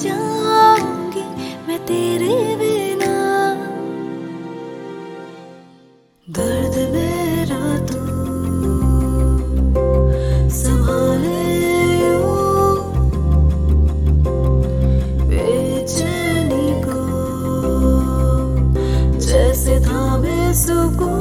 जाऊंगी मैं तेरे बिना। दर्द मेरा तू संभाले यूं, बेचैनी को जैसे थामे सुकून।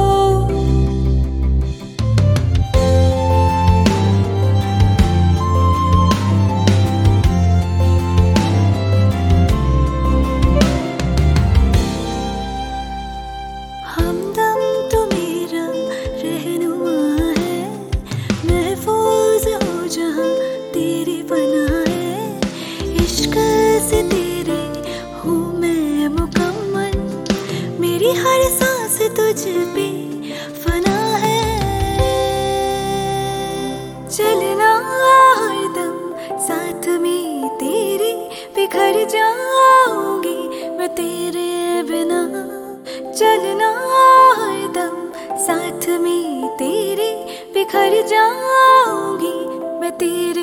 हमदम तो मेरा रहनुमा है, महफूज हो जहाँ तेरी पनाह है। इश्क से तेरे हूँ मैं मुकम्मल, मेरी हर सांस तुझ पे फना है। चलना हरदम साथ में तेरे, बिखर जाऊंगी मैं तेरे बिना। चलना हरदम साथ में तेरे, बिखर जाऊंगी मैं तेरे